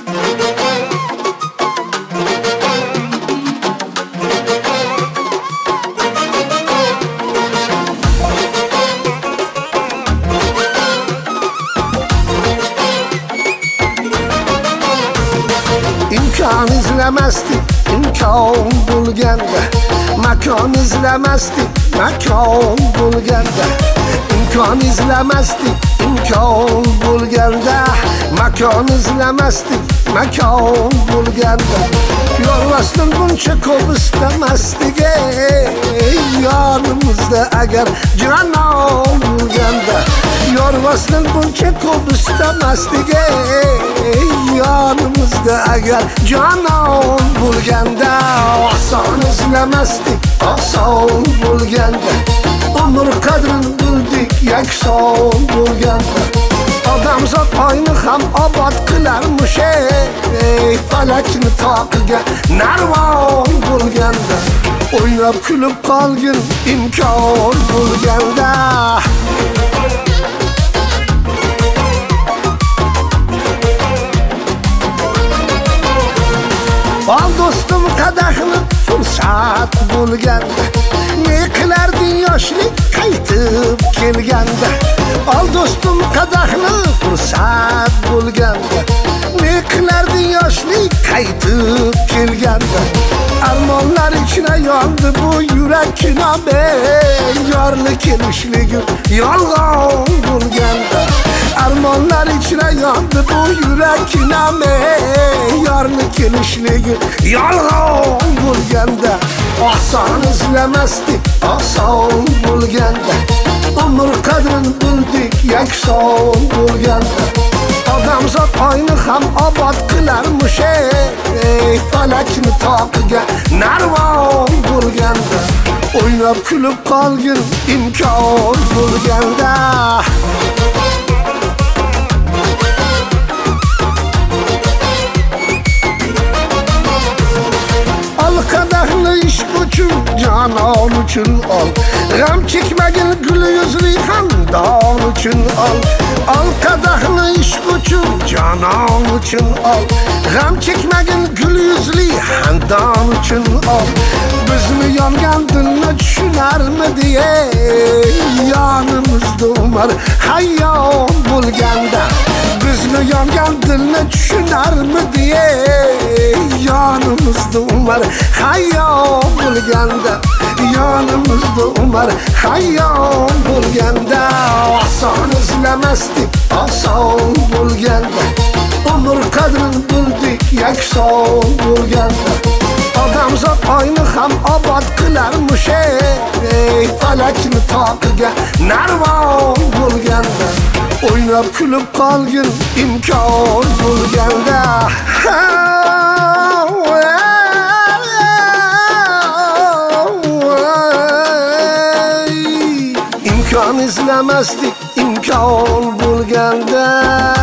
İmkan izleməzdik, imkan bulganda. Makon izleməzdik, makon bulganda. İmkan izleməzdik, imkan bulganda. Makon izleməzdik, makon bulganda. Yormasın bunca kol istemezdik yanımızda eğer canan bulganda. Yormasın bunca kol istemezdik yanımızda eğer canan bulganda. Asan izlemezdik, asan bulganda. Umur kadrini bildik, yakson bulganda. Odamzod oyni ham obod qilarmish falakni toqiga narvon bo'lganda. O'ynab kulib qolgin imkon bo'lganda. Ol do'stim qadahni fursat bo'lganda. Ne qilarding yoshlik qaytib kelganda. Ol do'stim qadahni fursat bo'lganda. Ne qilarding yoshlik qaytib kelganda. Armonlar ichra yondi bu yurak kinobe. Yorli kelishligim yolg'on bo'lganda. Armonlar ichra yondi bu yurak kinobe. Yorli kelishligim yolg'on bo'lganda. Oson izlemasdik, oson bo'lganda. Umr qadrini bildik, yakson bo'lganda. Odamzod oyni ham obod qilarmish falakni toqiga narvon bo'lganda. O'ynab kulib qolgin imkon bo'lganda. Ol qadahni ishq uchun, jonon uchun ol. G'am chekmagin gul yuzli xandon uchun ol. Ol qadahni ishq uchun, jonon uchun ol. G'am chekmagin gul yuzli xandon uchun ol. Bizni yongan dilni tushunarmidi yonimizda Umar hayyon bo'lganda. Bizni yongan dilni tushunarmidi yonimizda Umar hayyon bo'lganda. Yonimizda Umar hayyon bo'lganda. Oson izlemasdik, oson bo'lganda. Umr qadrini bildik, yakson bo'lganda. Odamzod oyni ham obod qilarmish falakni toqiga narvon bo'lganda. O'ynab kulib qolgin imkon bo'lganda. İmkan izlemasdik, imkon bo'lganda.